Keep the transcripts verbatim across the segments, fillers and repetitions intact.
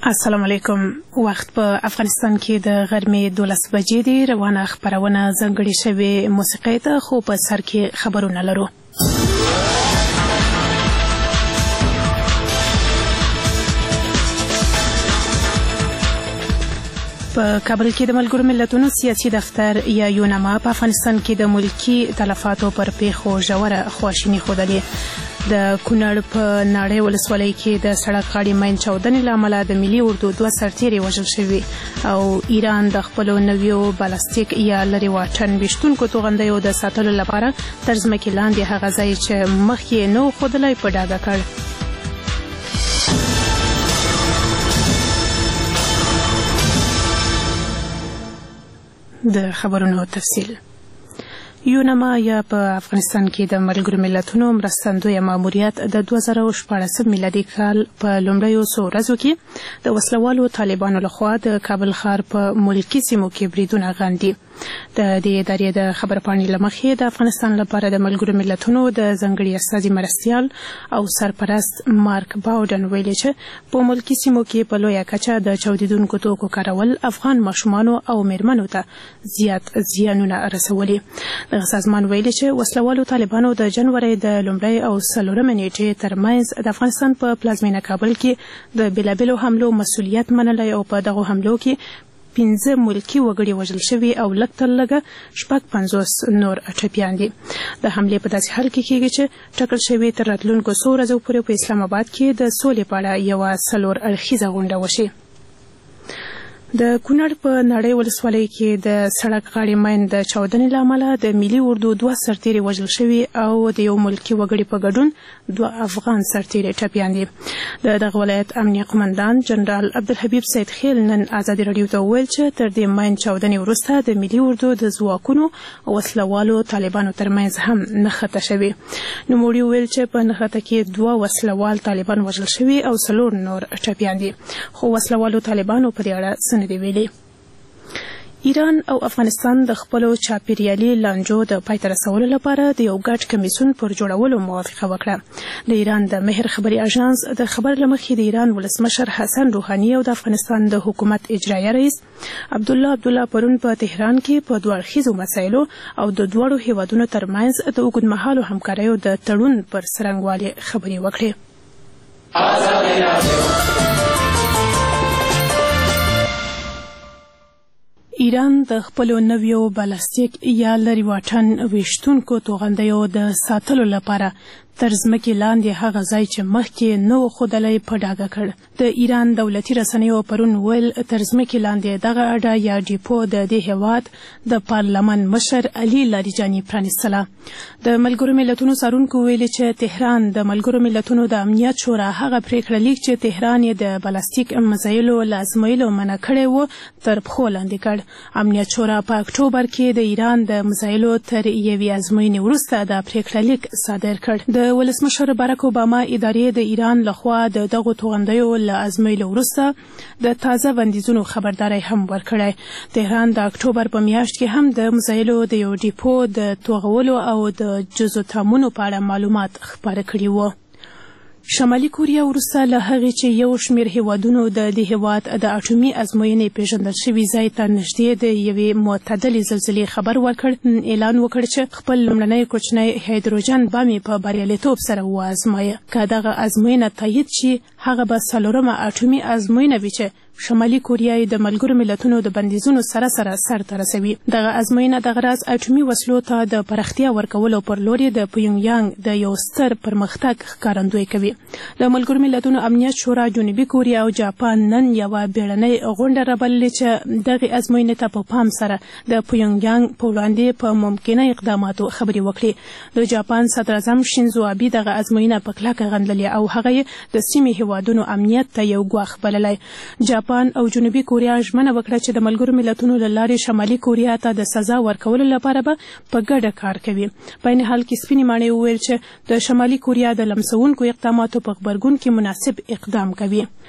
السلام علیکم. وخت په افغانستان کې د غرمې دولس بجې دی. روانه خبرونه ځانګړې شوې موسیقۍ ته، خو په سر کې خبرونه لرو. په کابل کې د ملګرو ملتونو سیاسي دفتر یا یونما په افغانستان کې د ملکی تلفاتو پر پیښو ژوره خواشیني ښودلې. د کونړ په ناړۍ ولسوالۍ کې د سړک غاړې مین چاودنې له امله د ملي اردو دوه سرتیري وژل شوي، او ایران د خپلو نویو بالستیک یا لرې واټن ویشتونکو توغندیو د ساتلو لپاره تر ځمکې لاندې هغه ځای چې مخکې نه و ښودلی په ډاګه کړ. د خبرونو تفصیل. یونما یا په افغانستان کې د ملګرو ملتونو مرستندویه ماموریت د دوه زره شپاړسم میلادي کال په لومړیو څو ورځو کې د وسلوالو طالبانو لخوا د کابل ښار په ملکي سیمو کې بریدونه غندي. د دې ادارې د خبرپاڼې له مخې د افغانستان لپاره د ملګرو ملتونو د ځانګړي استازي مرستیال او سرپرست مارک باوډن ویلي چې په ملکي سیمو کې په لویه کچه د چاودیدونکو توکو کارول افغان ماشومانو او میرمنو ته زیات زیانونه رسولي. دغه سازمان ویلي چې وسلوالو طالبانو د جنوري د لومړۍ او څلورمې نیټې ترمنځ د افغانستان په پلازمینه کابل کې د بېلابېلو حملو مسؤلیت منلی، او په دغو حملو کې پنځه ملکي وګړي وژل شوي او لږ تر لږه شپږ پنځوس نور ټپیان دي. د حملې په داسې حال کې کېږي چې ټاکل شوي تر راتلونکو څو ورځو پورې په اسلام آباد کې د سولې په اړه یوه څلور اړخیزه غونډه وشي. د کونړ په ناړۍ ولسوالۍ کې د سړک غاړې مین د چاودنې له امله د ملي اردو دوه سرتیري وژل شوي او د یو ملکي وګړي په ګډون دوه افغان سرتیري ټپیان دي. د دغه ولایت امنیه قمندان جنرال عبدالحبیب سید خیل نن ازادي راډیو ته وویل چې تر دې مین چاودنې وروسته د ملي اردو د ځواکونو او وسلوالو طالبانو ترمنځ هم نښته شوې. نوموړي وویل چې په نښته کې دوه وسلوال طالبان وژل شوي او څلور نور ټپیان دي، خو وسلوالو طالبانو په دې اړه څه نه دي ویلي. ایران او افغانستان د خپلو چاپیریالي لانجو د پای ته رسولو لپاره د یو ګډ کمیسیون پر جوړولو موافقه وکړه. د ایران د مهر خبري اژانس د خبر له مخې د ایران ولسمشر حسن روحاني او د افغانستان د حکومت اجرایه رئیس عبدالله عبدالله پرون په تهران کې په دوه اړخیزو مسایلو او د دواړو هیوادونو ترمنځ د اوږدمهالو همکاریو د تړون پر څرنګوالي خبرې وکړې. ایران د خپلو نویو بالستیک یا لرې واټن ویشتونکو توغندیو د ساتلو لپاره تر ځمکې لاندې هغه ځای چې مخکې نه و ښودلی په ډاګه کړ. د ایران دولتي رسنیو پرون ویل تر ځمکې لاندې دغه اډه یا ډیپو د دې هیواد د پارلمان مشر علي لاریجاني پرانیستله. د ملګرو ملتونو څارونکو ویلي چې تهران د ملګرو ملتونو د امنیت شورا هغه پریکړه لیک چې تهران یې د بالستیک میزایلو له ازمویلو منع کړی و تر پښو لاندې کړ. امنیت شورا په اکتوبر کې د ایران د میزایلو تر یوې ازموینې وروسته دا پریکړه لیک صادر کړ. د ولسمشر باراک اوباما ادارې د ایران لخوا د دغو توغندیو له ازمویلو وروسته د تازه بندیزونو خبرداری هم ورکړی. تهران د اکتوبر په میاشت کې هم د میزایلو د یو ډیپو د توغولو او د جزو تامونو په اړه معلومات خپاره کړي وو. شمالي کوریا وروسته له هغې چې یو شمېر هیوادونو د دې هیواد د اټومي ازموینې پیژندل شوي ځای ته نږدې د یوې معتدلې زلزلې خبر ورکړ، اعلان وکړ چې خپل لومړنی کوچنی هایدروجن بم یې په بریالیتوب سره وازمایه. که دغه ازموینه تایید شي، هغه به څلورمه اټومي ازموینه وي چې شمالي کوریا د ملګرو ملتونو د بندیزونو سره سره سرته رسوي. دغه ازموینه دغه راز اټومي وسلو ته د پراختیا ورکولو پر لور د پیونګ یانګ د یو ستر پرمختګ ښکارندویي کوي. د ملګرو ملتونو امنیت شورا جنوبي کوریا او جاپان نن یوه بیړنۍ غونډه رابللې چې دغې ازموینې ته په پام سره د پیونګ یانګ په وړاندې په ممکنه اقداماتو خبرې وکړي. د جاپان صدراعظم شینزو آبي دغه ازموینه په کلکه غندلې او هغه یې د سیمې هیوادونو امنیت ته یو ګواښ بللی. جاپان او جنوبي کوریا ژمنه وکړه چې د ملګرو ملتونو له لارې شمالي کوریا ته د سزا ورکولو لپاره به په ګډه کار کوي. په عین حال کې سپینې ماڼۍ وویل چې د شمالي کوریا د لمسونکو اقداماتو په غبرګون کې مناسب اقدام کوي.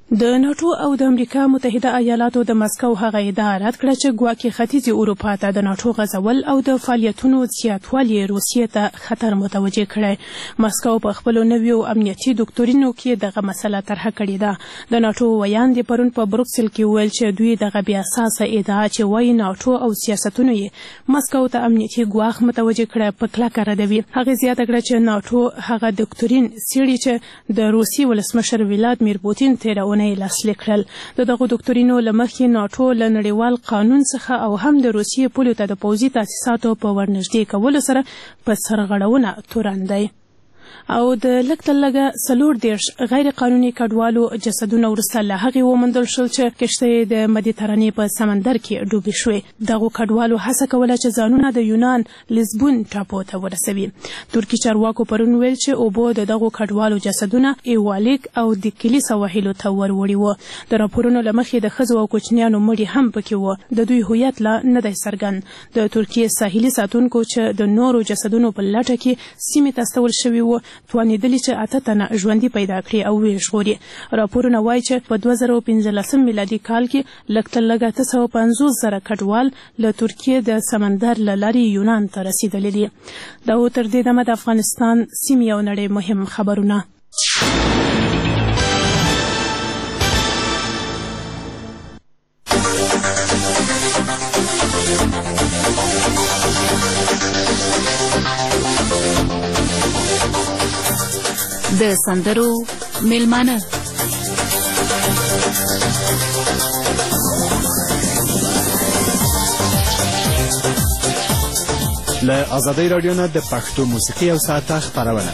د ناټو او د امریکا متحده ایالاتو د مسکو هغه ادعا رد کړه چې ګواکې ختیځې اروپا ته د ناټو غځول او د فعالیتونو زیاتوالی روسیې ته خطر متوجه کړی. مسکو په خپلو نویو امنیتي دوکتورینو کې دغه مسله طرحه کړې ده. د ناټو ویاند پرون په بروکسل کې وویل چې دوی دغه بې اساسه ادعا چې وایي ناټو او سیاستونو یې مسکو ته امنیتي ګواښ متوجه کړی په کلکه ردوي. هغې زیاته کړه چې ناټو هغه دوکتورین څېړي چې د روسي ولسمشر ولادیمیر پوتین تېره اونۍ لاسلیک کړل. د دغو دوکتورینو له مخې ناټو له نړیوال قانون څخه او هم د روسیې پولو ته د پوځي تاسیساتو په ورنږدې کولو سره په سرغړونه تورن دی. او د لږ تر لږه څلور دېرش غیر قانوني کډوالو جسدونه وروسته له هغې وموندل شول چې کښتۍ د مدیترانې په سمندر کې ډوبې شوې. دغو کډوالو هڅه کوله چې ځانونه د یونان لیزبون ټاپو ته ورسوي. ترکي چارواکو پرون ویل چې اوبو د دغو کډوالو جسدونه ایوالیک او د کلي سواحلو ته وروړي وو. د راپورونو له مخې د ښځو او کوچنیانو مړي هم پکې وو. د دوی هویت لا نه دی څرګند. د ترکیې ساحلي ساتونکو چې د نورو جسدونو په لټه کې سیمې ته استول شوي وو توانېدلي چې اته تنه ژوندي پیدا کړي او ویې ژغوري. راپورونه وایي چې په دوه زره پنځلسم میلادي کال کې لږ تر لږه اته سوه پنځوس زره کډوال له ترکیې د سمندر له لارې یونان ته رسېدلي دي. دا و تر دې دمه د افغانستان سیمې او نړۍ مهم خبرونه. د سندرو میلمانه له ازادۍ راډیو نه د پښتو موسیقي او ساعته خپرونه.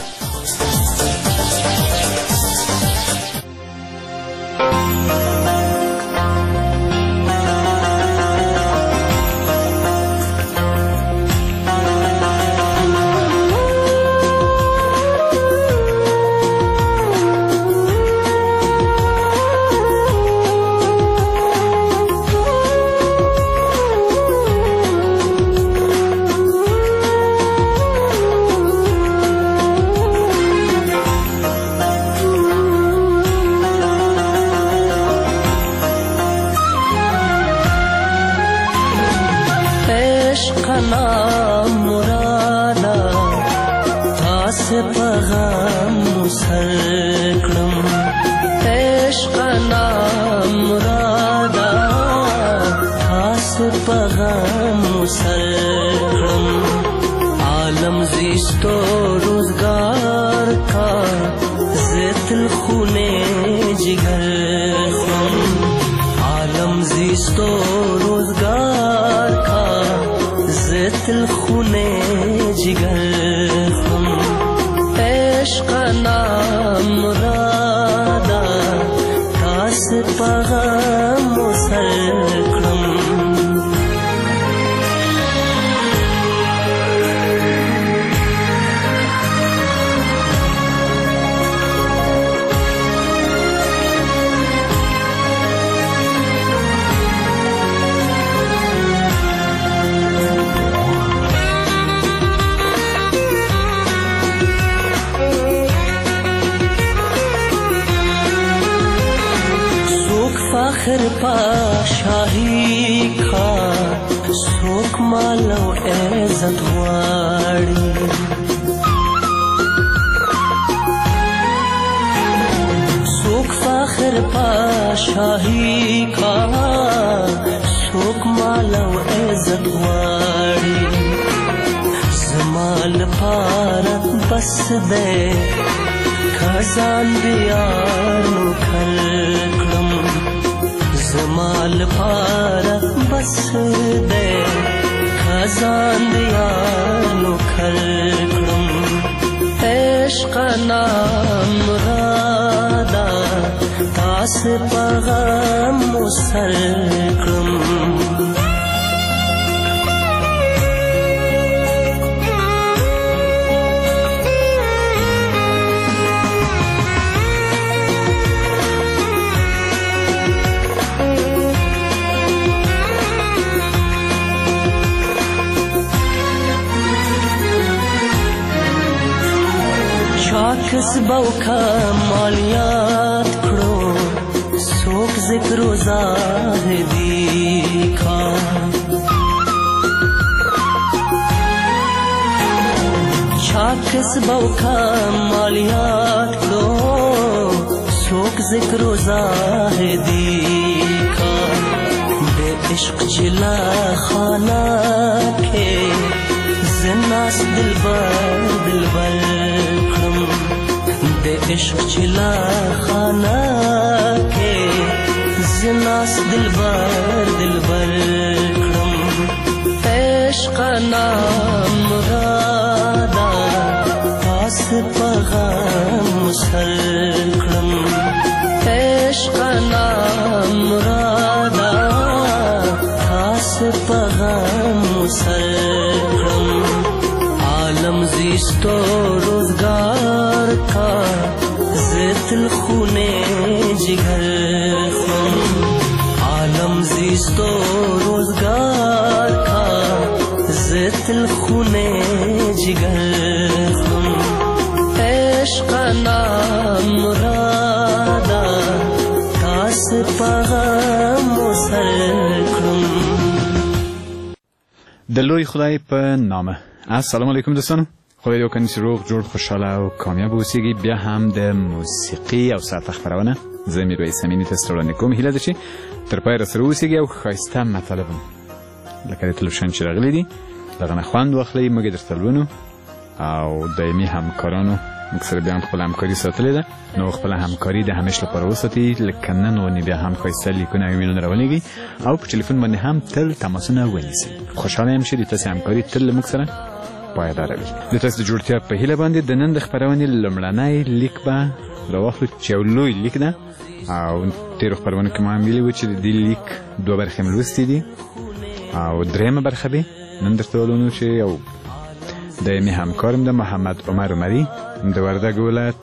فخر پا شاہی کا سوک مالو عزت غواړي سوک فخر پا شاہی کا سوک مالو عزت غواړي زمال پارت بس دے خزان دیانو کھلکم زمال پارا بس دے خزان دیانو کھلکم عشق نام رادا تاس پغم مسلکم کسبو کا مالیات کړو ذکر و زاهدی کا کسب و کمالیات کو سوک ذکر و زاہدی کا بے عشق چلا خانہ کے زناس دلبر دلبر کم بے عشق چلا خانہ کے زناس دلبر دلبر کم عشق نام مرادا تاس پغم سر کړم عشق نام مرادا تاس پغم سر کړم عالم زیستو روزگار کا زیت الخونے جگر خم عالم زیستو روزگار کا زیت الخونے جگر خم عشق نام مرادا تاس پغم سر کړم د لوی خدای په نامه. السلام علیکم دوستانو، خدای دې وکړي چې روغ جوړ خوشحاله او کامیاب اوسیږي. بیا هم د موسیقي او ساعت خپرونه زه میرویس امیني تاسو ته وړاندې کوم. هیله ده چې تر پایه راسره اوسیږي او ښایسته مطالب لکه د تلویزیون چې راغلي دي له هغه نه خوند واخلئ. موږ یې درته لولو او دایمي همکارانو موږ سره بیا هم خپله همکاري ساتلې ده، نو خپله همکاري د همیش لپاره وساتئ. لکه نن غوندې بیا هم ښایسته لیکونه او ایمیلونه راولېږئ او په ټلیفون باندې هم تل تماسونه ونیسئ. خوشحاله یم چې د تاسې همکاري تل له موږ سره پایداره وي. د تاسو د جوړتیا په هیله باندې د نن د خپرونې لومړنی لیک به راواخلو چې یو لوی لیک ده او تېرو خپرونو کې ما هم ویلي وو چې د دې لیک دوه برخې مې لوستې دي او درېیمه برخه به نن درته ولولو چې یو دایمي همکارم ده محمد عمر عمري د وردګ ولایت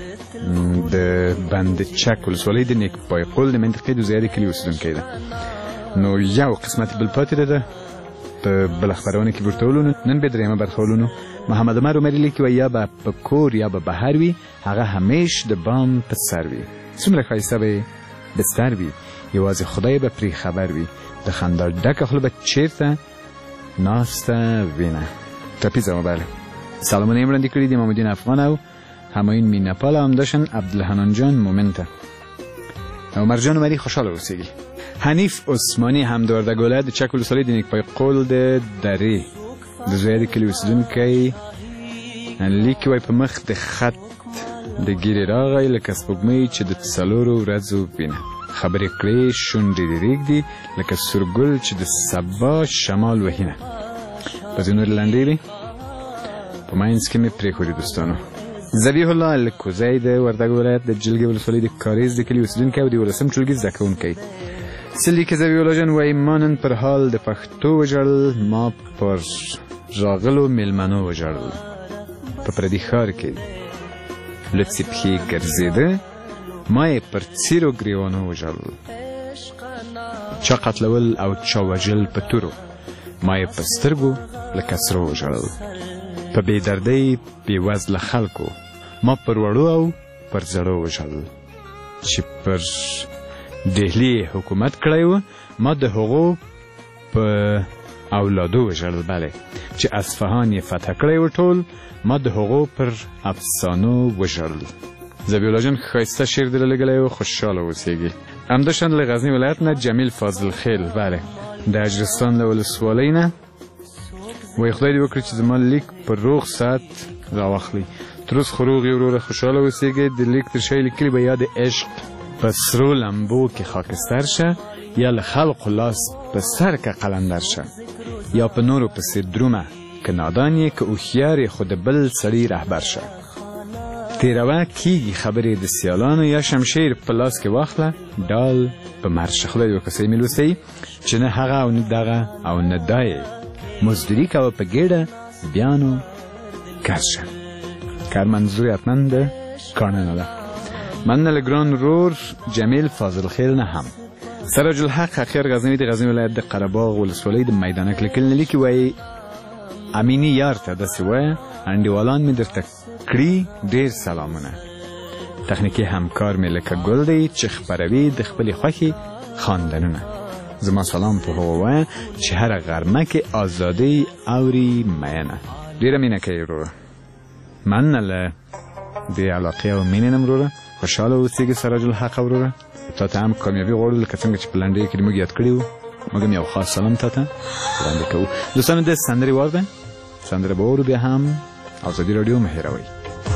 د بند چک ولسوالۍ د نیکپای قول د منطقې د زیارې کلي اوسېدونکی ده. نو یو قسمت بل پاتې ده په بله خپرونه کې به ورته ولولو. نن به درېیمه برخه ولولو. محمد عمر عمري لیکي وایي یا به په کور یا به بهر وي هغه همیش د بام په سر وي. څومره ښایسته به یې بستر وي یوازې خدای به پرې خبر وي. د خندا ډکه خوله به چېرته ناسته وینه. ټپیزه موبایل سلامونه یې وړاندې کړي دي محمدین افغان او همایون مینهپال او همداشان عبدالحنان جان مومن ته. عمر جان عمري خوشحاله اوسیږي. حنیف عثماني هم د وردګ ولایت د چک ولسوالۍ د نیکپای قول د درې د زویادې کلي اوسېدونکی لیکي وایي په مخ د خط د ګیرې راغی لکه سپوږمۍ چې د څلورو ورځو وینه خبرې کړې شونډې دې رېږدي لکه سورګل چې د سبا شمال وهینه. په ځینو لنډې وي په منځ کې مې پرېښودې دوستانو. ذبیح الله الکوزی د وردګ ولایت د جلګې ولسوالۍ د کاریز د کلي اوسېدونکی او د یولسم ټولګي زده کوونکی څه لیکي. ذبیح الله جان وایي ما نن پر حال د پښتو وژړل، ما پر راغلو میلمنو وژړل، په پردي ښار کې لڅې پښې ګرځېده ما یې پر څیرو ګریوانو وژړل، چا قتلول او چا وژل په تورو ما یې په سترګو لکه سرو وژړل، په بې دردۍ بې وزله خلکو ما پر وړو او پر زړو وژړل، چې پر ډهلي حکومت کړی و ما د هغو په اولادو وژړل، بله چې اصفهان یې فتح کړی و ټول ما د هغو پر افسانو وژړل. ذبیح الله جان ښایسته شعر دې رالیږلی و، خوشحاله اوسیږي. همداشان له غزني ولایت نه جمیل فاضل خیل بله د اجرستان له ولسوالۍ نه وایي خدای دې وکړي چې زما لیک پر روغ ساعت راواخلي. تر اوس خو روغ یې وروره خوشحاله اوسیږئ. د لیک تر شا یې لیکلي به یا د عشق په سرو لمبو کې خاکستر شه یا له خلقو لاس په سر که قلندر شه یا په نورو پسې درومه که نادان یې که هوښیار یې خو د بل سړي رهبر شه. تیروه کیږي خبرې د سیالانو یا شمشیر په لاس کې واخله ډال په مرشه. خدای دې وکړي صحیح مې لوستی چې نه هغه او نه دغه او نه دا یې مزدوري کوه په ګېډه بیا نو کرشه. کار منظور حتما د کانونه ده. مننه له ګران ورور جمیل فاضل خیل نه هم. سراج الحق اخیر غزنوي د غزني ولایت د قرهباغ ولسوالۍ د میدانک لیکلي لیکي وایي امینی یار ته داسې وایه انډیوالان مې درته کړي ډېر سلامونه. تخنیکی همکار مې لکه ګل دی چې خپروي د خپلې خوښې خواندنونه. زما سلام په هغه وایه چې هره غرمه کې ازادۍ اوري مینه. ډېره مینه کوي وروره. مننه له دې علاقې او مینې نه وروره. خوشحاله اوسېږي سراج الحق وروره. تا ته هم کامیابي غواړو لکه څنګه چې په لنډۍ کې موږ یاد کړي وو. موږ هم یو خاص سلام تا ته وړاندې کوو. دوستانو د سندرې وار ده. سندره به اورو بیا هم ازادي راډیو مه هېروئ.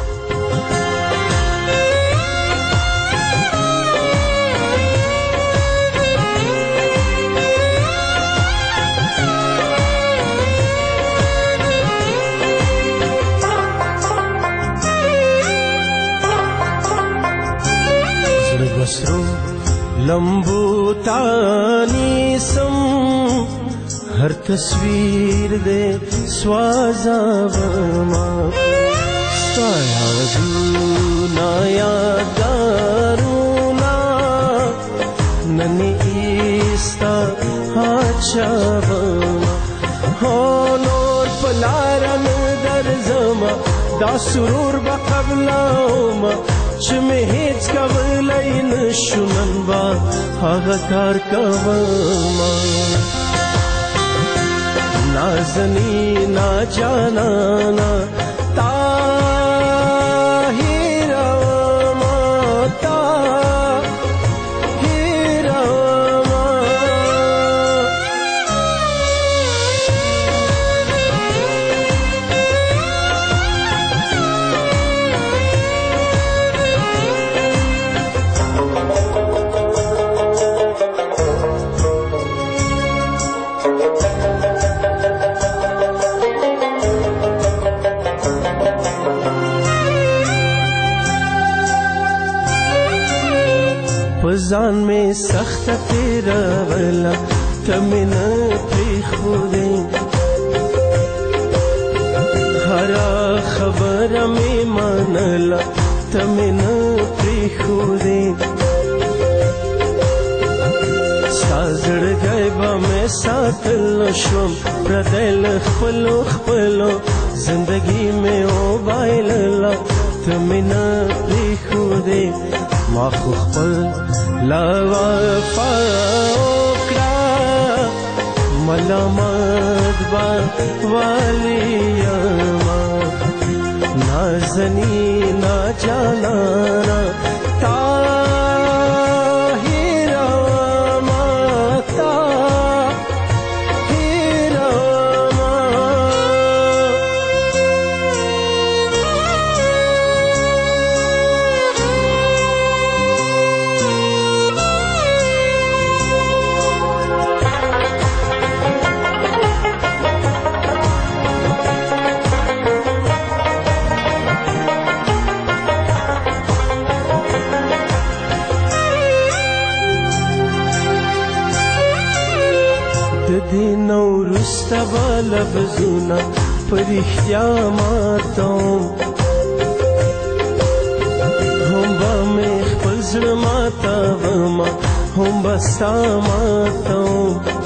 سرو لمبو تانی سم ہر تصویر دے سوازا ورما سایا دونا یادارونا ننی ایستا ہاچا ورما ہو نور پلارن در زما دا سرور بقبلاوما چې مې هیڅ کولی نشو نن به هغه کار کومه نازنینا جانانا تا هیروما تا هیروما ځان میں سخت تیرا ولا تمن پریخودے ہرا خبر میں منلا تمن پریخودے سازڑ گئے با میں ساتل شوم پردل خپلو خپلو زندگی میں او بایللا تمن پریخودے ما خو خپل لا وفا وکړه ملامت با واليما نازنینا جانانا طاهرما طاهرما دینو رستا بالا بزونا پریختیا ماتاو هم با می خپل زړه ماتاوما هم با ستا ماتاو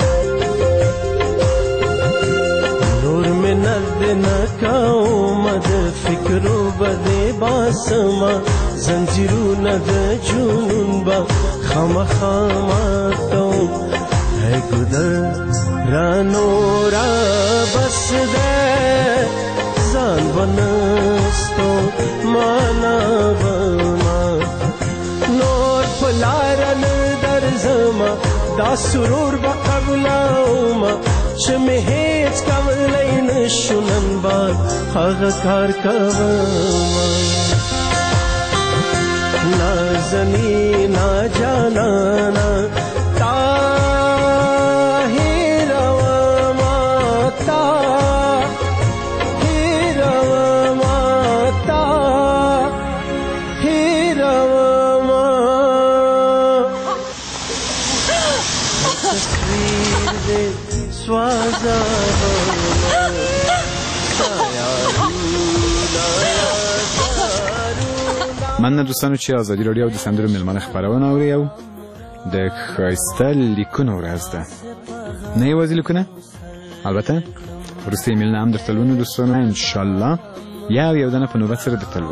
نور می نرد نکاوما د فکرو بده باسما زنجیرونه د جنون با خامخا ماتاو ہے گدر رانو را بس دے زان بنستو مانا بما نور پلارن در زما دا سرور بقبلاوما چې مې هیڅ کولی نشو نن باد هغه کار کوما نازنینا جانانا مننه دوستانو چې ازادي راډیو د سندرو میلمانه خپرونه اوري او د ښایسته لیکونو ورځ ده. نه یوازې لیکونه، البته وروسته ایمیلونه هم درته لولو دوستانو، انشاءالله یو یو دانه په نوبت سره درته لولو.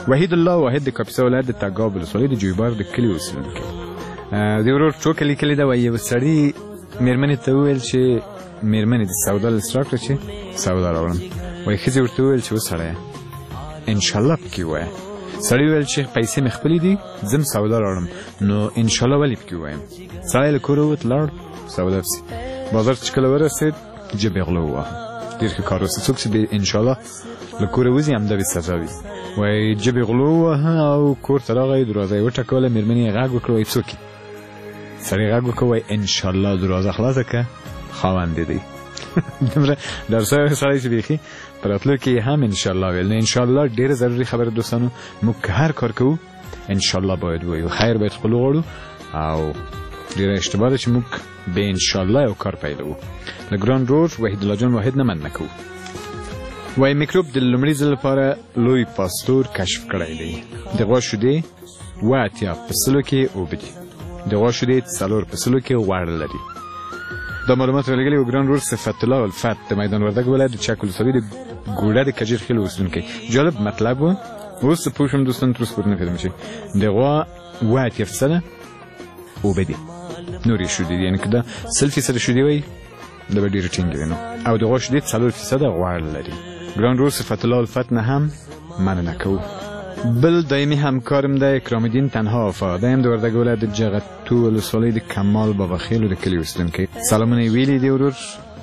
وحید الله واحد د کاپیسا ولایت د تګاب ولسوالۍ د جویبار د کلي اوسېدونکی د ورور ټوکه لیکلې ده. وایي یو سړي مېرمنې ته وویل چې مېرمنې د سودا لیست راکړه چې سودا راوړم. وایي ښځې ورته وویل چې وسړیه انشاءالله پکې ووایه. سړی وویل چې پیسې مې خپلې دي ځم سودا راوړم نو انشاءالله ولې پکې ووایم. سړی له کوره ووت لاړ سودا پسې. بازار چې کله ورسېد جبې غله وواهه. ډېر ښه کار وسو. څوک چې انشاءالله له کوره وځي همدا به سزا وي. وایي جبې غله وواهه او کور ته راغی دروازه یې وټکوله. مېرمنې یې غږ وکړه وایي څوک یې؟ سړی غږ وکړه وایي انشاءالله دروازه خلاصه کړه خاوند دې دی. دومره ډار شوی سړی چې بیخي په راتلو کې هم انشاءالله ویل. نو انشاءالله ډېره ضروري خبره دوستانو. موږ که هر کار کوو انشاءالله باید ووایو. خیر باید خپل وغواړو او ډېره اشتباه ده چې موږ به انشاءالله یو کار پیلوو. له ګران رور وحید الله جان واحد نه مننه کوو. وایي میکروب د لومړي ځل لپاره لوی پاستور کشف کړی دی. د غوا شیدې اوه اتیا په سلو کې اوبه دي. د غوا شیدې څلور په سلو کې غوړ لري. دا معلومات رالیږلي و ګران رور صفت الله الفت د میدان وردګ ولایت د چک ولسوالۍ د ګوډه د کجیر خیل اوسېدونکی. جالب مطلب و. اوس پوه شوم دوستان تر اوسه پورې نه پوهېدم چې د غوا اوه اتیا فیصده اوبه دي نورې شیدې دي. یعنې که دا سل فیصده شیدې وایي دا به ډېرې ټینګې وي نو. او د غوا شیدې څلور فیصده غوړ لري. ګران رور صفت الله الفت نه هم مننه کوو. بل دایمي همکارم د اکرام الدین تنها وفا. دا هم د وردګ ولایت د جغتو ولسوالۍ د کمال بابا خیلو د کلي اوسېدونکی. سلامونه یې ویلي دي ورور.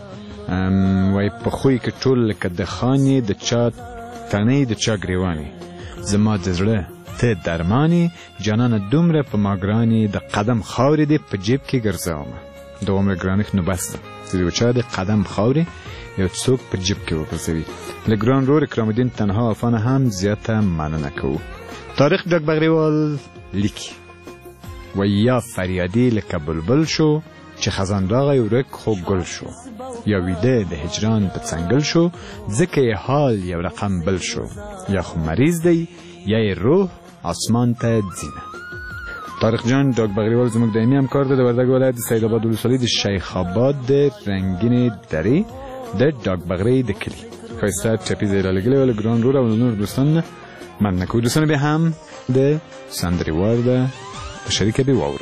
وایي په خوی کې ټول لکه د خانې د چا تنې د چا ګریوانې. زما د زړه ته درمانې جانانه دومره په ما ګرانې د قدم خاورې دې په جیب کې ګرځومه. د عمر ګرانښت نو بس ده چې د یو چا د قدم خاورې یو څوک په جیب کې وګرځوي. له ګران رور اکرام الدین تنها وفا نه هم زیاته مننه کوو. تاریخ ډاک بغریوال لیکي وایي یا فریادي لکه بلبل شو چې خزان راغی ورک خو ګل شو. یا ویده د هجران په څنګل شو ځکه یې حال یو رقم بل شو. یا خو مریض دی یا یې روح آسمان ته ځینه. طارق جان ډاک بغریوال زموږ دایمي همکار دی د وردګ ولایت د سید آباد ولسوالۍ د شیخ آباد د رنګینې درې د ډاک بغرۍ د کلي. ښایسته ټپیزه یې رالیږلې وه. له ګران رور او له نورو دوستانو نه مننه کوو. دوستانو بیا هم د سندرې وارده په شریکه دې واورو.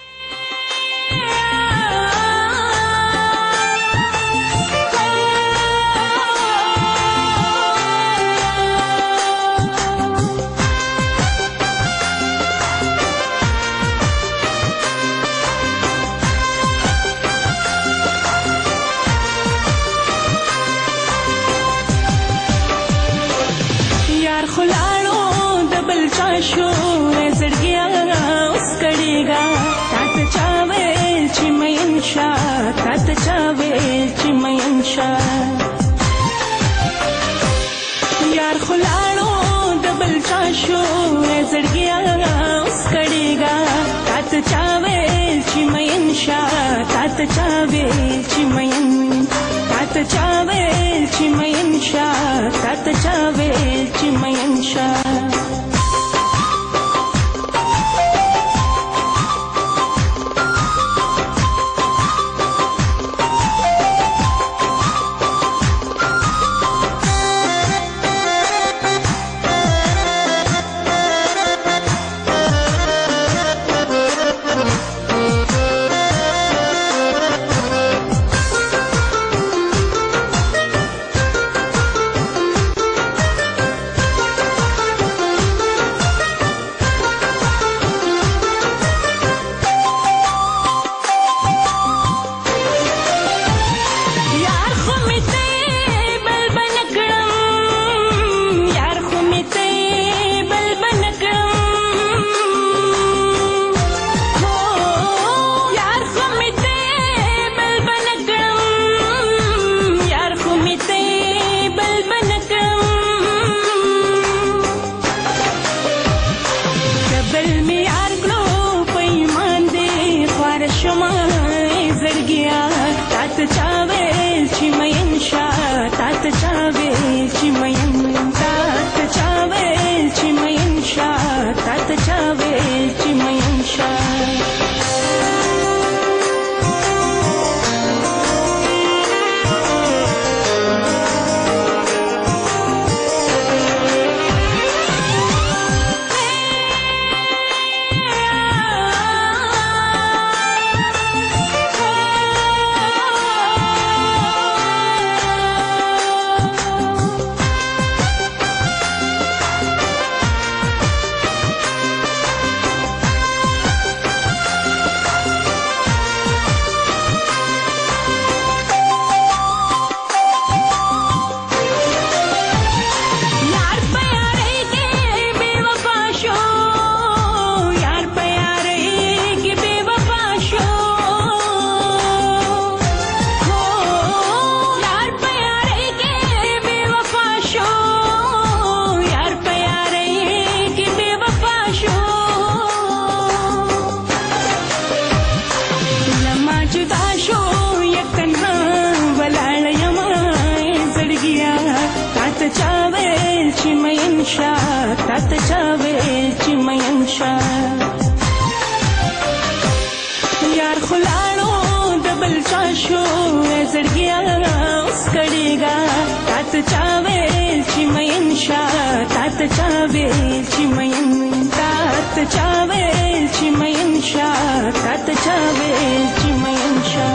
شو زړګیا اوس کړيګا تاسو چا ویل چې مې انشا تاسو چا ویل چې مې انشا یار خلاړو دبل چا شو زړګیا اوس کړيګا تاسو چا ویل چې مې انشا تاسو چا ویل چې مې تاسو چا ویل چې مې انشا تاسو چا ویل چې مې انشا زړګیا اوس کړيګا تات چاوي چې مین شا تات چاوي چې مین تات چاوي چې مین شا تات چاوي چې مین شا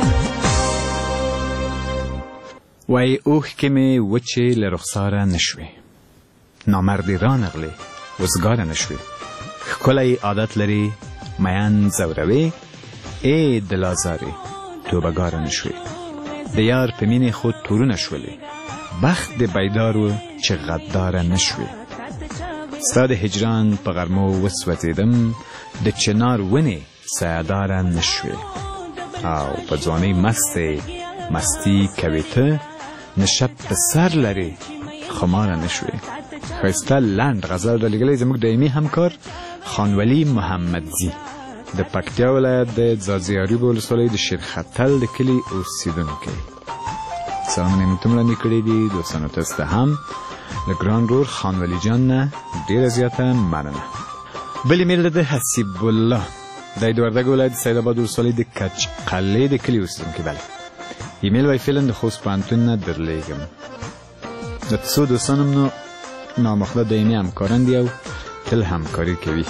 وای اوه که می وچه لرخصاره نشوی نامردی رانغلی وزگاره نشوی کلای عادت لری میان زوروی ای دلازاری تو بگاره نشوی دیار پمین خود تورو نشولی بخت بیدارو چه غداره نشوی استاد هجران پا غرمو وسوتیدم ده چنار ونی سیاداره نشوی او پا جوانی مستی مستی کویته نشب به سر لري خماره نشوي خسته لند غزل د لګلې زموږ دایمي همکار خانولی محمدزی د پکتیا ولایت د ځاځیاري ولسوالۍ د شیرختل د کلي اوسیدونکی سلامونه مې تمره نکړې دي دوستانو تاسو ته هم له ګران رور خانولی جان نه ډیره زیاته مننه بل ایمیل د حسیب الله د وردګ ولایت سیدآباد ولسوالۍ د کچ قلعه د کلي اوسیدونکی بله ایمیل وای فعلا د خوست پانتون نه درلیږم د څو دوستانم نو نامخله دایمي همکاران دي او تل همکاري کوي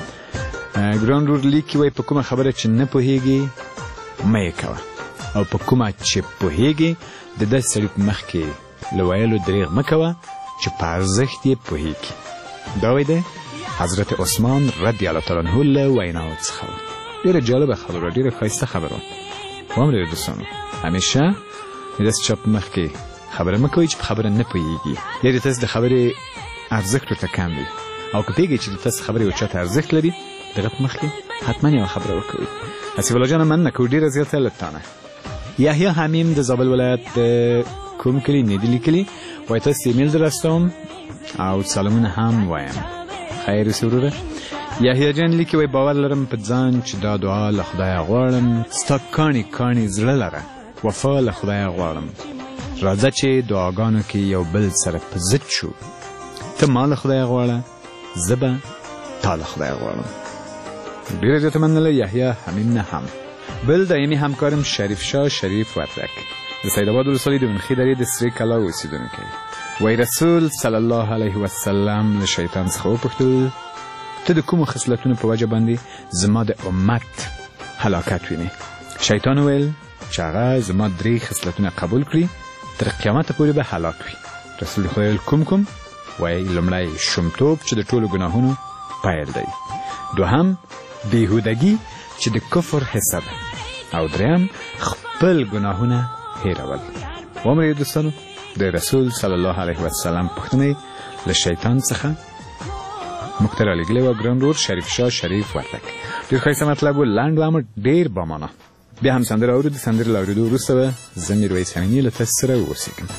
ګران رور لیکي وای په کومه خبره چې نه پوهیږي مه یې کوه او په کومه چې پوهیږي د داسې سړي په مخ کې له ویلو دریغ مه کوه چې په ارزښت یې پوهیږي دا وای دی حضرت عثمان رضی الله تعالی عنه له ویناو څخه ډېره جالبه خبره ډېره ښایسته خبره وامره دوستانو همیشه دست چاپ مخ کې خبره مکوئ چې په خبره نه پوهیږي یعنې تاسو د خبرې ارزښت ورته کم وي او که پوهیږئ چې د تاسو خبرې یو چاته ارزښت لري د هغه په مخ کې حتما یوه خبره وکوئ حسیب الله جانه مننه کوو ډېره زیاته له تا نه یحیی حمیم د زابل ولایت د کوم کلي نه دي لیکلي وایي تاسو ته ایمیل در استوم او سلامونه هم وایم خیر اوسې وروره یحیی جان لیکي وایي باور لرم په ځان چې دا دعا له خدایه غواړم ستا کاڼي کاڼي زړه لره وفا له خدایه غواړم راځه چې دعاګانو کې یو بل سره په ضد شو ته ما له خدایه غواړه زه به تا له خدایه غواړم ډېره زیاته مننه یحیی حمیم نه هم بل دایمي همکارم شریف شاه شریف وردک د سیدآباد ولسوالۍ د ونخي درې د سرې کلا اوسیدونکی وایي رسول صلی الله علیه وسلم له شیطان څخه وپوښتل ته د کومو خصلتونو په وجه باندې زما د امت هلاکت وینې شیطان وویل چې هغه زما درې خصلتونه قبول کړي تر قیامته پورې به هلاک وي رسول خدای ویل کوم کوم وایي لومړی شومتوب چې د ټولو ګناهونو پیل دی دوهم بیهودګي چې د کفر حصه ده او دریم خپل ګناهونه هیرول وامره دوستانو د رسول صلی الله علیه وسلم پوښتنې له شیطان څخه موږ ته رالیږلې وه ګران رور شریف شاه شریف وردک ډېر ښایسته مطلب و لنډ و اما ډېر بامانه بیا هم سندره اورو د سندرې له اورېدو وروسته به زه میرویس امیني له تاسو سره واوسېږم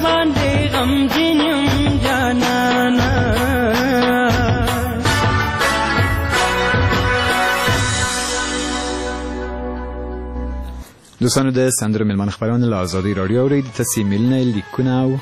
باندې غمجن یم جانانا دوستانو د سندرو میلمانه خپرونه له آزادۍ راډیو اورئ. تاسې ایمیلونه لیکونه او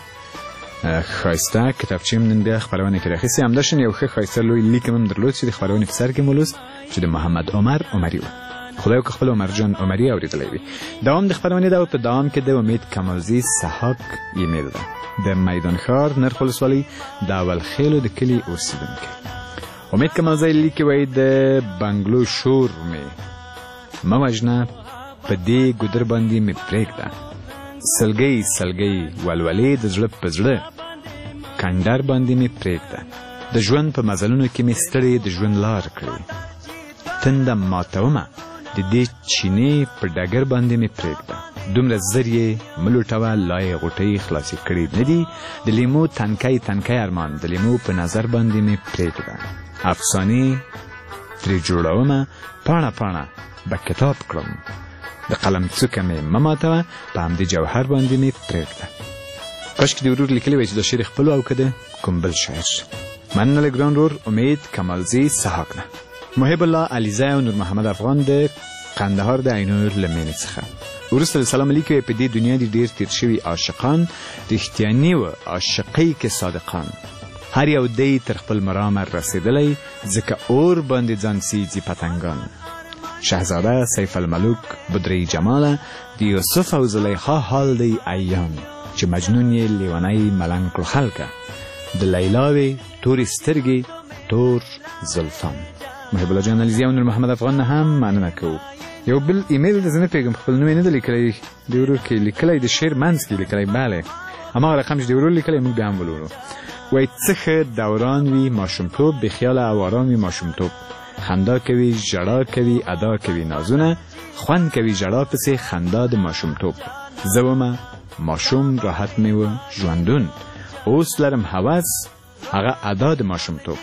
ښایسته کتابچې هم نن بیا خپرونه کې راخیستې. همداشان یو ښه ښایسته لوی لیک هم درلود چې د خپرونې په سر کې مو لوست چې د محمد عمر عمري و. خدای وکړه خپل عمرجان عمري اورېدلی وي. دوام د خپرونې دا و. په دوام کې د امید کمالزي سحاق ایمیل ده د میدان ښار نرخ ولسوالۍ د اول خیلو د کلي اوسېدونکی. امید کمالزي لیکي وایي د بنګلو شور مې مه وژنه په دې ګودر باندې مې پرېږده سلګۍ سلګۍ ولولې د زړه په زړه کنډر باندې مې پرېږده د ژوند په مزلونو کې مې ستړې د ژوند لار کړې تنده ماتومه د دې چینې په ډګر باندې مې پرېږده دومره زر یې مه لوټوه لا یې غوټۍ خلاصې کړې نه دي د لیمو تنکی تنکی ارمان د لیمو په نظر باندې مې پرېږده افسانې ترې جوړومه پاڼه پاڼه به کتاب کړم د قلم څوکه مې مه ماتوه په همدې جوهر باندې مې پرېږده. کاشکې د ورور لیکلی وای چې دا شعر خپلو او که د کوم بل شاعر. مننه له ګران ورور امید کمالزي سحاق نه. محب الله علیزی او نور محمد افغان د قندهار د عینور له مینې څخه. وروسته د سلام علیکم په دې دنیا دي ډېر تیر شوي عاشقان رښتیاني و عاشقۍ کې صادقان هر یو دی تر خپل مرامه رسېدلی ځکه اور باندې ځان سیځي پتنګان. شهزاده سیف الملوک بدری جماله د یوسف او زلیخا حال دی ایام چې مجنون یې لیونی ملنګ کړو خلکه د لیلاوې تورې سترګې تور زلفان. محب الله جان علیزی او نور محمد افغان نه هم مننه کوو. یو بل ایمیل د زه نه پوهېږم خپل نوم یې نه ده لیکلی د ورور کې لیکلی د شعر منځ کې لیکلی بله هماغه رقم چې د ورور لیکلی موږ بیا هم ولولو. وایي څه ښه دوران وي ماشومتوب بېخیاله او آرام وي ماشومتوب خندا کوي ژړا کوي ادا کوي نازونه خوند کوي ژړا پسې خندا د ماشومتوب زه ومه ماشوم راحت مې و ژوندون اوس لرم هوس هغه ادا د ماشومتوب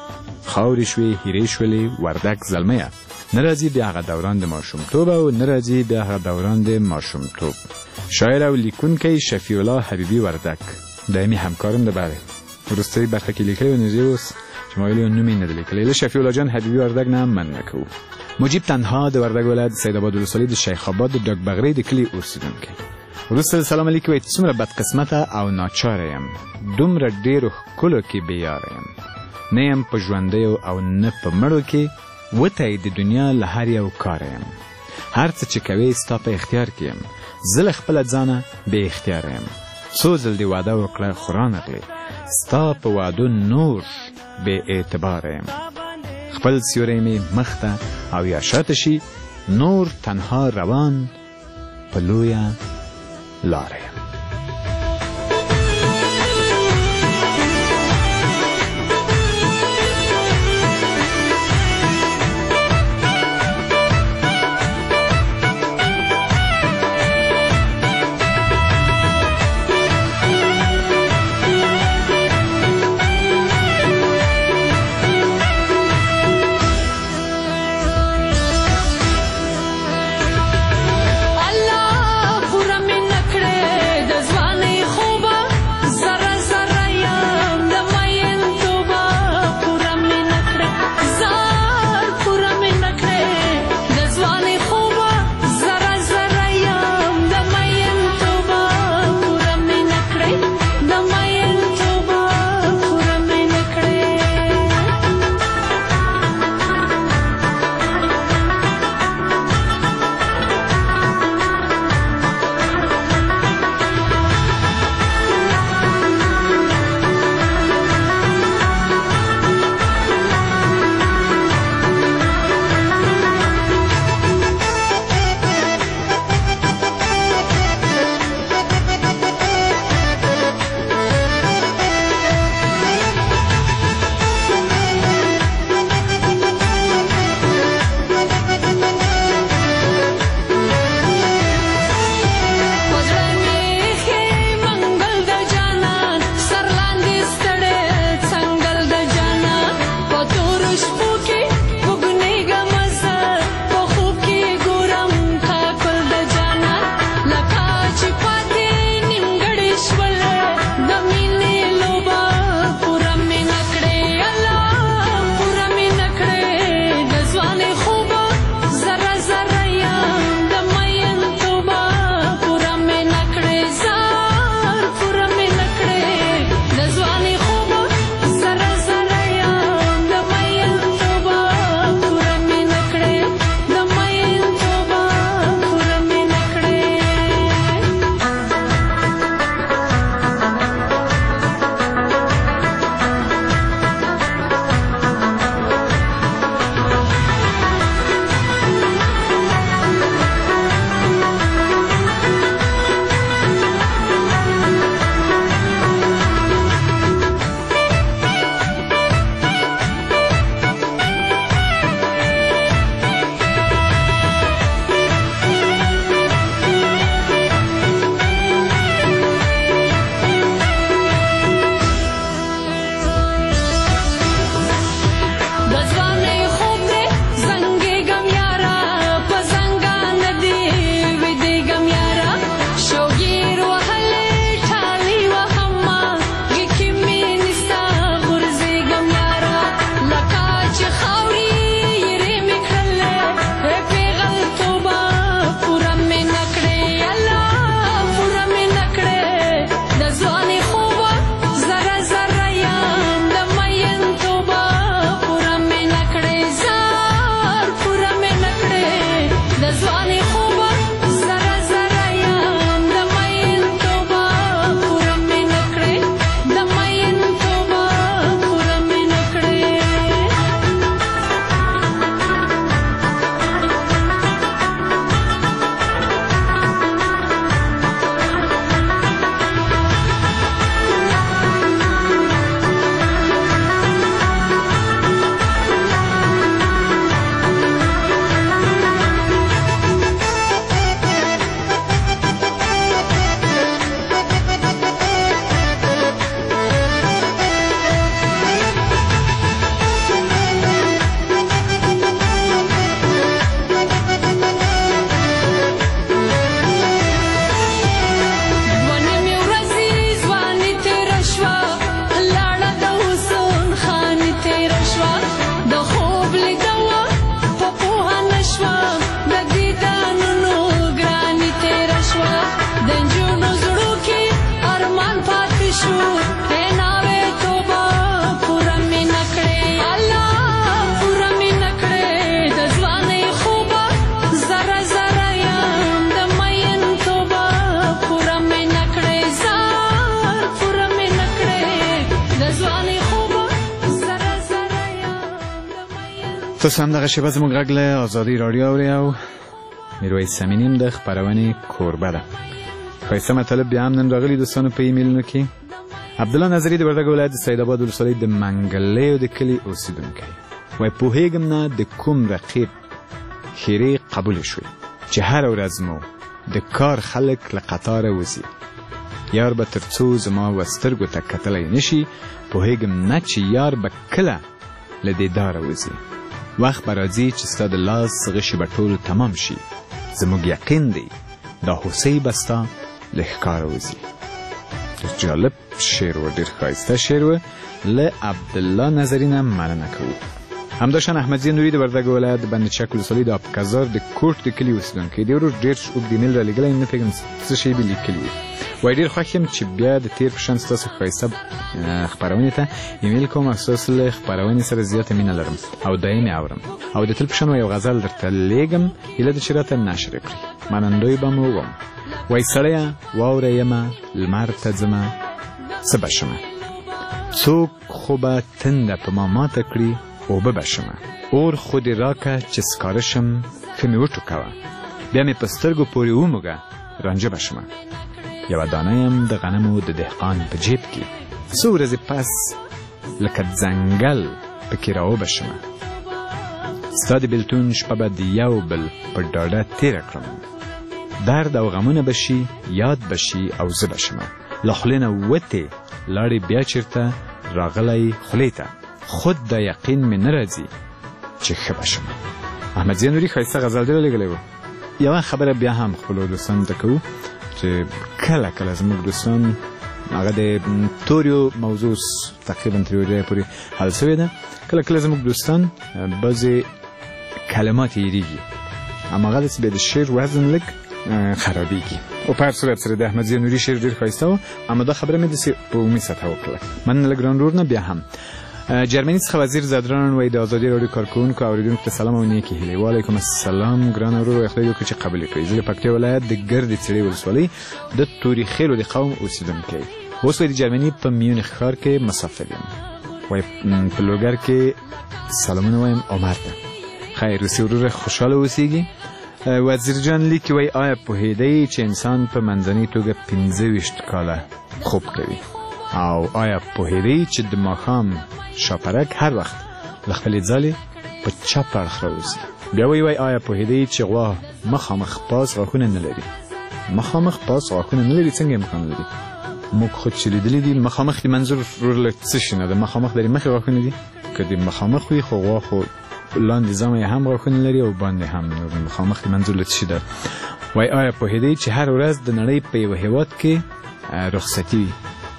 خاورې شوې هیرې شولې وردک زلمیه نه راځي بیا هغه دوران د ماشومتوب او نه راځي بیا هغه دوران د ماشومتوب. شاعر او لیکونکی شفیع الله حبیبي وردک دایمي همکارم د بله وروستۍ برخه کې لیکلی و نږدې اوس چې ما ویلي نوم یې نه ده لیکلی. له شفیع الله جان حبیبي وردک نه هم مننه کوو. مجیب تنها د وردک ولایت سیدآباد ولسوالۍ د شیخ آباد د ډاک بغرۍ د کلي اوسېدونکی. وروسته د سلام علیکم وایي څومره بدقسمته او ناچاره یم دومره ډېرو ښکلو کې بېیاره یم نه یم په ژوندیو او نه په مړو کې وتی د دنیا له هر یو کاره یم هر څه چې کوې ستا په اختیار کې یم زه له خپله ځانه بې اختیاره یم څو ځل دې واده وکړه خو رانغلې ستا په وعدو نور بې اعتباره یم خپل سیوری مې مخ ته او یا شاته شي نور تنها روان په لویه لاره یم. Allah pura min nakde شو ناوې توبه پوره مې نکړې الله پوره مې نکړې د ځوانۍ خوبه زره زره یم د مین توبه پوره مې نکړې زار پوره مې نکړې د ځوانۍ خوبه زره زره یم د مین. تاسو هم دغه شیبه زموږ غږ له ازادي راډیو اورئ او میرویس امینی هم د خپرونې کوربه ده. ښایسته مطلب بیا هم نن راغلي دوستانو په ایمیلونو کې. عبدالله نظري د وردګو ولایت د سید آباد ولسوالۍ د منګلیو د کلي اوسېدونکی وایي پوهېږم نه د کوم رقیب ښېرې قبولې شوې چې هره ورځ مو د کار خلک له قطاره وځي. یار به تر څو زما و سترګو ته کتلی نشي پوهېږم نه چې یار به کله له دیداره وځي. وخت به راځي چې ستا د لاس غشي به ټول تمام شي زموږ یقین دی دا هوسۍ به ستا له ښکاره وځي. جالب شعر و ډېر ښایسته شعر و. له عبدالله نظري نه مننه کوو. همداشان احمدزي نوري د وردګو ولایت د بند چک ولسوالۍ د آبکزار د کوټ د کلي اوسېدونکی دی. ورور ډېر اوږد ایمیل را لېږلی نه پوهېږم څه شی به لیکلي وي. وایي ډېر خوښ یم چې بیا د تېر په شان ستاسو ښایسته خپرونې ته ایمیل کوم او ستاسو له خپرونې سره زیاته مینه لرم او دایم یې اورم او د تل په شان یو غزل درته لیږم هیله ده چې راته نشر کړي. منندوی به مو وم. وایي سړیه واوره یمه لمر ته ځمه څه به شمه څوک خو به تنده په ما ماته کړي اوبه به شمه اور خو دې راکه چې سکاره شم ښه مې وټوکوه بیا مې په سترګو پورې وموږه رانجه به شمه یوه دانه یم د غنمو د دهقان په جیب کې څو ورځې پس لکه ځنګل پکې راوبه شمه ستا د بېلتون شپه به د یو بل په ډاډه تېره کړم درد او غمونه به شي یاد به شي او زه به شمه له خولې نه وتې لاړې بیا چېرته راغلی خولې ته خود دا یقین مې نه راځي چې ښه به شمه. احمدزي نوري ښایسته غزل ډېره لېږلی و. یوه خبره بیا هم خپلو دوستانو ته کوو چې کله کله زموږ دوستان هغه د توریو موضوع تقریبا تر یوه ځایه پورې حل شوې ده کله کله زموږ دوستان بعضې کلمات یې هېرېږي هماغه داسې بیا د شعر وزن لږ خرابېږي او په هر صورت سره د احمدزي نوري شعر ډېر ښایسته و اما دا خبره مې داسې په عمومي سطحه وکړله. مننه له ګران ورور نه. بیا هم جرمني څخه وزیر زدران وایي د ازادي راډیو کارکوونکو اورېدونکو ته سلام او نیکې هیلې. وعلیکم السلام ګران ورور وایي خدای دې وکړي چې قبول یې کړي. زه د پکتیا ولایت د ګردې څېړۍ ولسوالۍ د تورې خیلو د قوم اوسېدونکی اوس وایي د جرمني په میونخ ښار کې مسافر یم. وایي په لوګر کې سلامونه وایم عمر ته. خیر اوسې وروره خوشحاله اوسېږي. وزیر جان لیکي وایي آیا پوهېدی چې انسان په منځنۍ توګه پنځه ویشت کاله خوب کوي او آیا پوهېدی چې د ماښام شاپرک هر وخت له خپلې ځالې په چپ اړخ راوځي. بیا وایي وایي آیا پوهېدی چې غوا مخامخ پاس غاښونه نه لري. مخامخ پاس غاښونه نه لري څنګه امکان لري؟ موږ خو چې لیدلي دي مخامخ د منظور له څه شي نه ده مخامخ لري مخې غاښونه دي که د مخامخ وي خو غوا خو لاندې ځامه یې هم غاښونه لري او باندې هم مخامخ د منظور له څه شي ده. وایي آیا پوهېدی چې هر ورځ د نړۍ په یوه هېواد کې رخصتي وي؟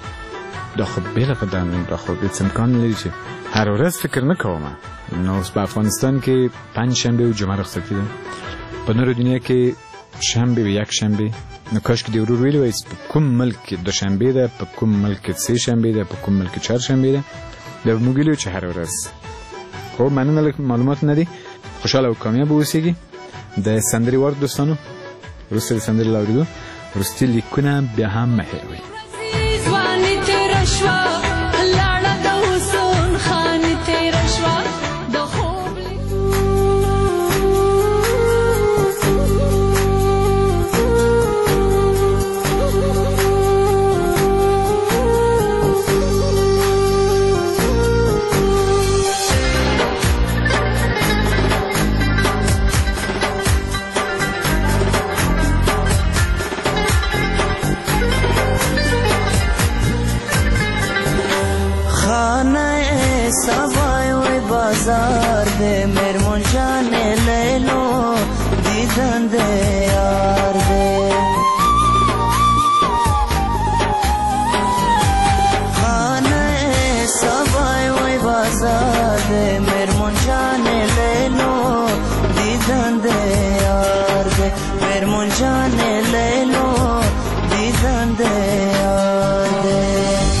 دا خو بېله په دا خو هېڅ امکان نه لري چې هر ورځ فکر نه کوم. نو اوس په افغانستان کې پنج شنبې او جمعه رخصتي ده په نورو دنیا کې شنبې و یک شنبې. نو کاشکې دې ورور ویلي وایي په کوم ملک کې دوشنبې ده په کوم ملک کې سې شنبې ده په کوم ملک کې چهارشنبې ده بیا به موږ ویلي چې هر ورځ. خو مننه لږ معلومات نه دي. خوشحاله او کامیاب اوسېږي. د سندرې وار دوستانو وروسته د سندرې له اورېدو وروستي لیکونه بیا هم مه هېروئ. بازار دے میرمون جانے لے لو دیدن دے یار دے خانہ سبائی وی بازار دے میرمون جانے لے لو دیدن دے یار دے میرمون جانے لے لو دیدن دے یار دے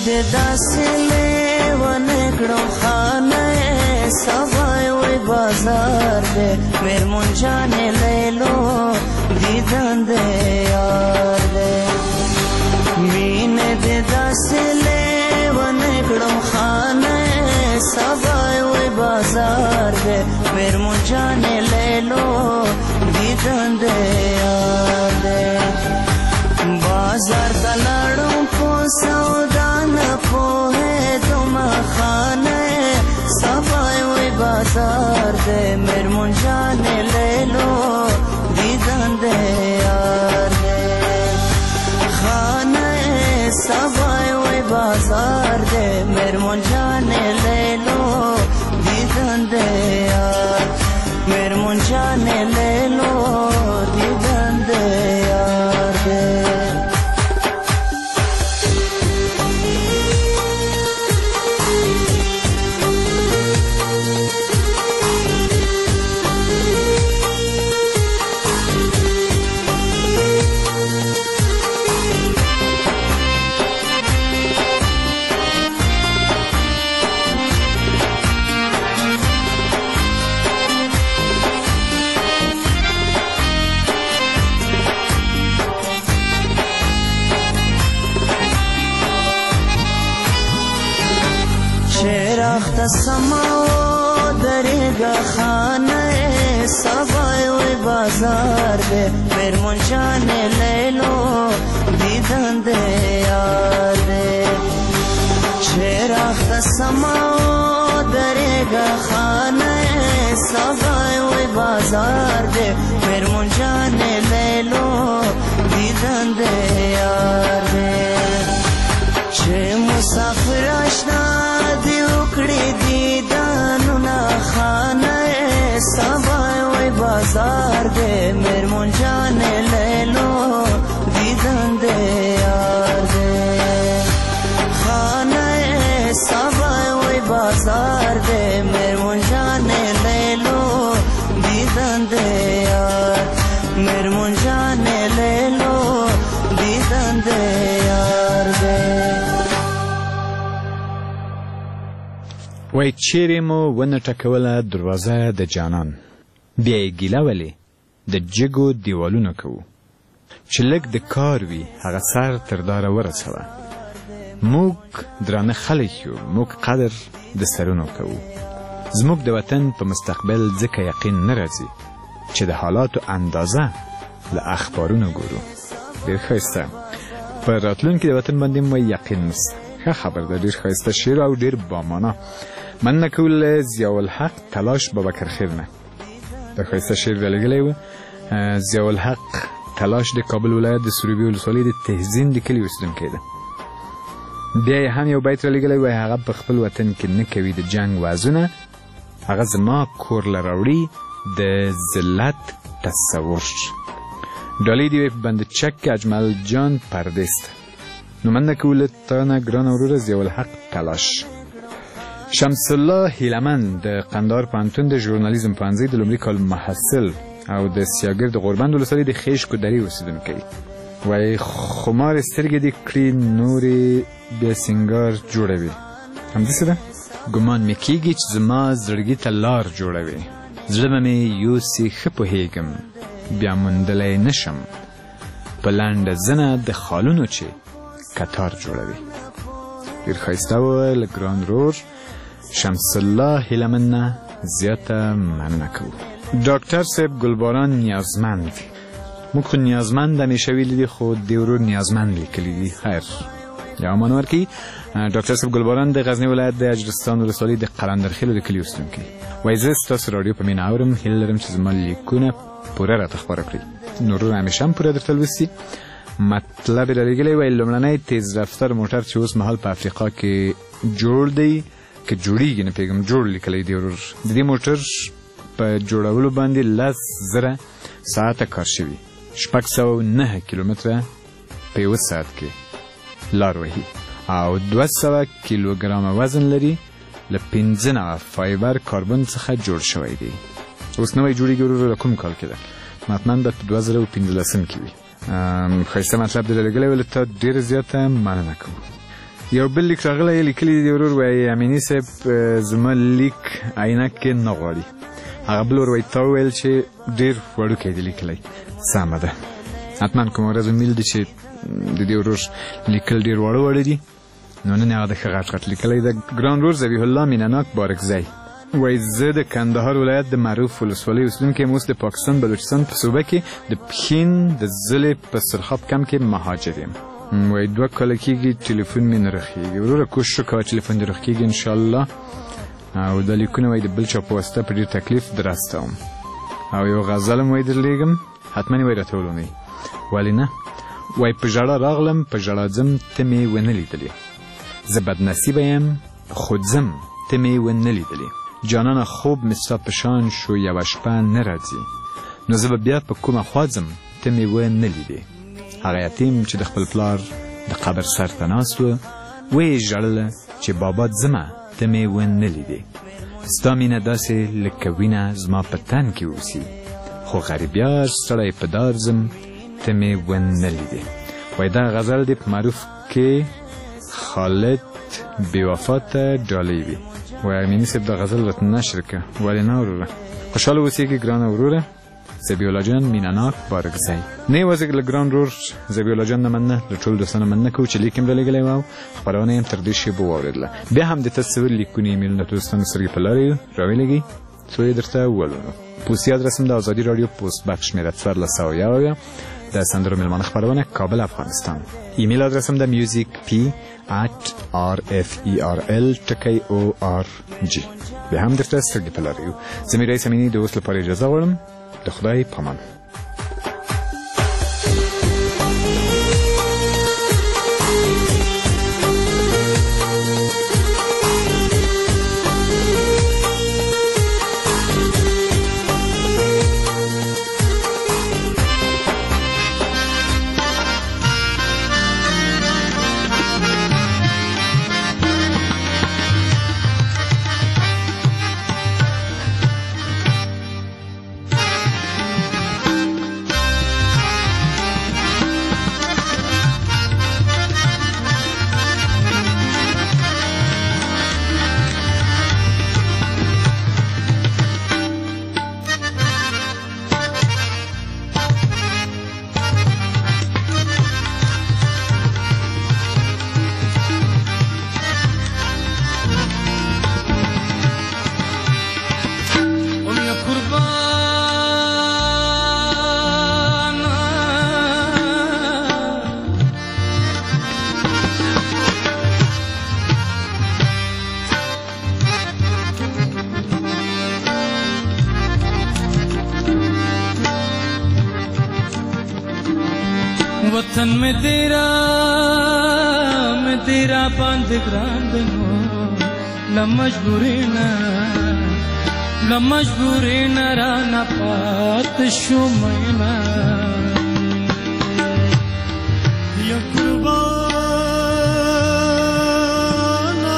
دې داسې لیونی کړم خانه سبا وی بازار دې میرمن جانې لیلو دیدن دې یار دې مینې دې داسې لیونی کړم خانه سبا وی بازار دې میرمن جانې لیلو دیدن دې یار دې بازار ته لاړم په سودا نه پوهېدم خانه سبا وی بازار دې میرمن جانې لیلو دیدن دې یار دې خانه سبا وی بازار دې میرمن جانې لیلو دیدن دې یار میرمن جانې لیلو دیدن دې یار دې شیراخت سماو دریگا خانه سبا وی بازار دے میرمن جانې لیلو دیدن دے یار دے شیراخت سماو دریگا خانه سبا وی بازار دے میرمن جانې لیلو دیدن دے یار دے چې مسافر اشنا دی وکړي دیدنونه خانه سبا وی بازار دې میرمن جانې لیلو دیدن دې یار دې خانه سبا وی بازار دې میرمن جانې لیلو دیدن دې یار میرمن جانې لیلو دیدن دې یار دې وای چیرې مو ونه ټکوله دروازه د جانان بیا یې ګیله ولې د جګو دیوالونه کوو چې لږ د کار وي هغه سر تر داره ورسوه موږ درانه خلک یو موږ قدر د سرونو کوو زموږ د وطن په مستقبل ځکه یقین نه راځي چې د حالاتو اندازه له اخبارونو ګورو ډېر ښایسته په راتلونکي د وطن باندې مو یقین نشته ښه خبر ده ډېر ښایسته شعر او ډېر بامانه مننه کول ضیاءالحق تلاش بابکر خیر نه د ښایسته شعر رالیږلی و ضیاءالحق تلاش د کابل ولایت د سروبي ولسوالۍ د تهزین د کلي اوسېدونکی ده بیا یې هم یو بیت رالیږلی وایي هغه په خپل وطن کې نه کوي د جنګ وعظونه هغه زما کور له راوړي د ذلت تصور ډالۍ دې وي په بند چک کې اجمل جان پردیس ته نو مننه کول تا نه ګرانه وروره ضیاءالحق تلاش شمس الله هیلمن د قندهار پوهنتون د ژورنالیزم پوهنځۍ د لومړي کال محصل او د سیاګرد غوربند ولسوالۍ د خیشکو درې اوسېدونکی وایي خمار سترګې دې کړي نورې بیا سینګار جوړوي همداسې ده ګمان مې کېږي چې زما زړګي ته لار جوړوي زړه به مې یوسي ښه پوهېږم بیا موندلی نشم په لنډه زنه د خالونو چې کتار جوړوي ډېر ښایسته وه له ګران رور شمس الله هیلمن نه زیاته مننه کوو ډاکټر صاحب ګلباران نیازمند موږ خو نیازمند همیشه ویلي دي خو دې ورور نیازمند لیکلي دي خیر یا امان ورکړي ډاکټر صاحب ګلباران د غزني ولایت د اجرستان ولسوالۍ د قلندرخیلو د کلي اوسېدونکی وایي زه ستاسو راډیو په مینه اورم هیله لرم چې زما لیکونه پوره راته خپاره کړي نو ورور همیشه هم پوره درته لوستي مطلب یې رالیږلی وایي لومړنی تیز رفتار موټر چې اوس مهال په افریقا کې جوړ دی که جوړیږي نه پوهېږم جوړ لیکلی دی ورور د دې موټر په جوړولو باندې لس زره ساعته کار شوي شپږ سوه نهه کیلومتره په یوه ساعت کې لار وهي او دوه سوه کیلوګرامه وزن لري له پنځه نوه فایبر کاربن څخه جوړ شوی دی اوس نوی جوړیږي ورور له کوم کال کې ده مطمئن به په دوه زره او پنځلسم کې وي ښایسته مطلب دې رالیږلی ولی تا ډېره زیاته مننه کوو یو بل لیک راغلی لیکلی دی ورور وایي امیني صاحب زما لیک عینک کې نه غواړي. هغه بل ور وایي تا وویل چې ډېر وړوکی دی لیکلی. سمه ده، حتما کومه ورځ امیل دی چې د دې ورور لیکل ډېر واړه واړه دي، نو نن هغه د ښه غټ غټ لیکلی ده. ګران ورور ذبیح الله مینهناک بارکزی وایي زه د کندهار ولایت د معروف ولسوالۍ اوسېدونکی یم، اوس د پاکستان بلوچستان په صوبه کې د پښین د ضلع په سرخاب کمپ کې مهاجر یم. وایي دوه کاله کېږي ټلیفون مې نه رخېږي. وروره کوشش وکړه ټلیفون دې رخېږي انشاءالله. او دا لیکونه وایي د بل چا په واسطه په ډېر تکلیف در استوم. او یو غزل هم وایي درلېږم، حتما یې وایي راته ولولئ. ولې نه؟ وایي په ژړا راغلم په ژړا ځم ته مې ونه لیدلې، زه بدنصیبه یم خو ځم ته مې ونه لیدلې، جانانه خوب مې ستا په شان شو یوه شپه نه راځي، نو زه به بیا په کومه خوا ځم ته مې ونه لیدې. هغه یتیم چې د خپل پلار د قبر سر ته ناست و ویې ژړله چې بابا ځمه ته مې ونه لیدې، ستا مینه داسې لکه وینه زما په تن کې اوسي، خو غریبیار ستړی په دار ځم ته مې ونه لیدې. وایي دا غزل دی په معروف کې خالد بېوفا ته ډالۍ وي. وایي امیني صاحب دا غزل راته نشر کړه. ولې نه وروره؟ خوشحاله اوسېږي ګرانه وروره. ذبیح الله جان مینهناک بارکزی. نه یوازې له ګران ورور ذبیح الله جان نه مننه، له ټولو دوستانو مننه کوو چې لیک یې رالیږلی و او خپرونه یې تر دې شیبو واورېدله. بیا هم د تاسو څه لیکونه ایمیلونه دوستانو سترګې په لارې راویلېږئ څو یې درته وولولو. پوستي ادرس هم د ازادي راډیو پوست بکس شمېره څوارلس سوه یو اویا د سندرو میلمانه خپرونه کابل افغانستان. ایمیل ادرس هم د میوزیک پی ات آر اف ای آر ال ټکی او آر جی. بیا هم درته سترګې په لارې یو. زه مې رئیس امیني د اوس لپاره اجازه غواړم. د خدای پامان. वतन में तेरा मैं तेरा बंद ग्रांदनो ल मजबूरी न ल मजबूरी न राना पात शो मैना या कुर्बाना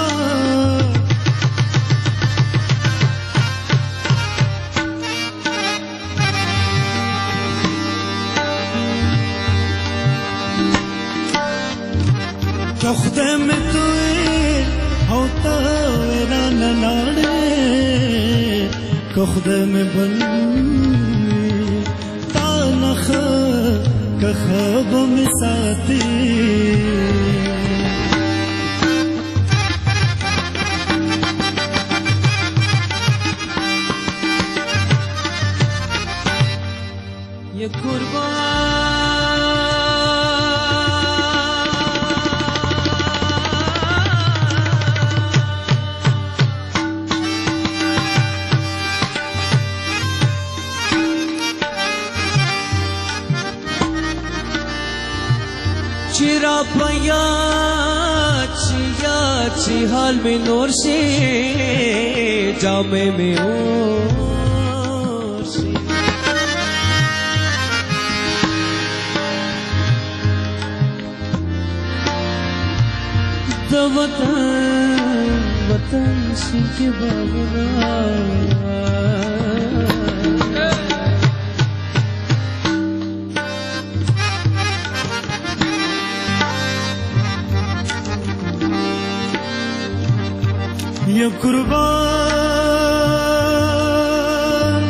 خدای مې توې او تا ورانه لاړې که خدای مې بل تا نه ښه که ښه به مې ساتې ये कुर्बान चिरा पया चिया ची हाल में नूर से जामे में ओर से द वतन वतन सी के बाबरा یا قربان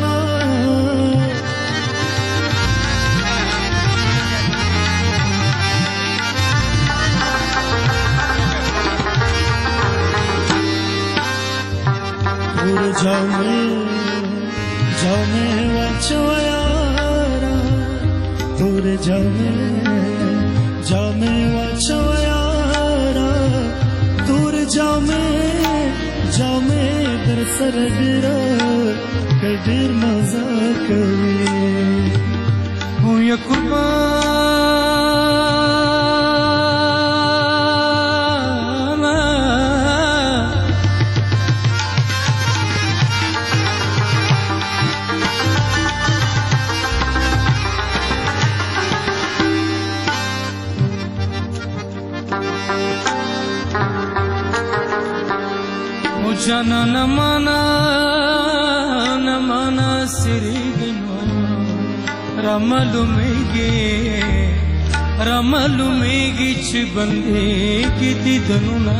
پور جامه جامه وچو یارا پور جامه جامه وچو یارا تور جامه جامه در سر ډیرا کډیر مزه کوي او یا قربان جانا نمانا نمانا سریگنو رمالو میگی رمالو میگی چی بندے کی دیدنو نا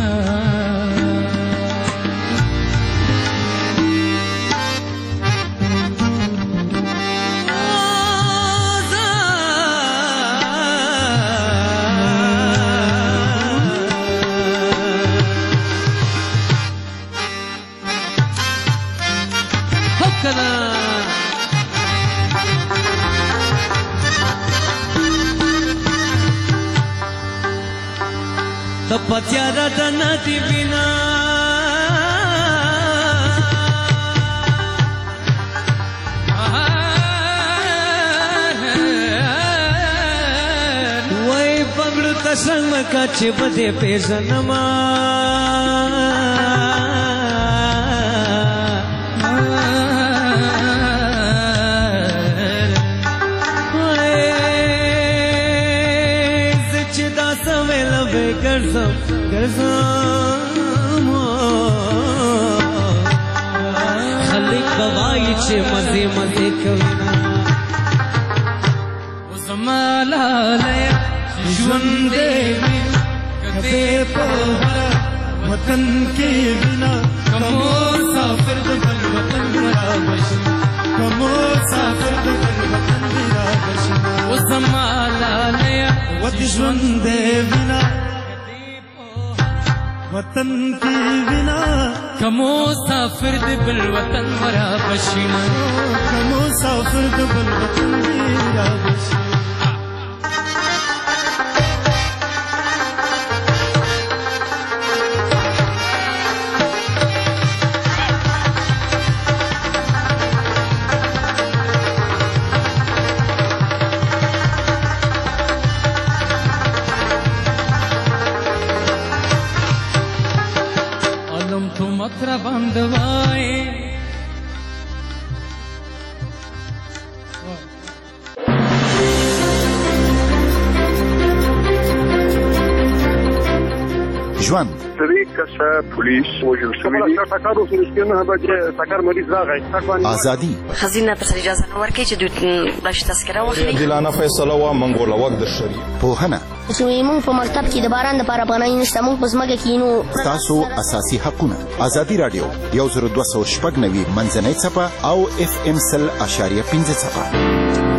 پتیارا دنا دی بنا وای پګړو تسنګ مکا چې بده پیژنما گرزم گرزم خلق بوای چه مزه مزه کوینا و زمالا لیا ژوندې کده په وطن کې بنا کمو سافر د بل وطن را بشي کمو سافر د بل وطن را بشي و زمالا لیا وط ژوندې بنا وطن کی بنا کمو سافر د بل وطن ورا بشینا کمو سافر د بل وطن ورا بشینا مکر بندوائے ژوند سری کسه پولیس وژل شوی دی ټکر اوس رښتینه هغه چې ټکر مریض راغی ازادي خزینه تر اجازه نه ورکړي چې دوی راشي تذکره واخلي عادلانه فیصله وا منګوله وخت د شری پوهنه چې موږ په مکتب کې د باران د پاره پناه نشته موږ په ځمکه کې نو تاسو اساسي حقونه ازادي رادیو یو زر دوه سوه شپږ نوي منځنۍ څپه او اف ام سل اشاریه پنځه څپه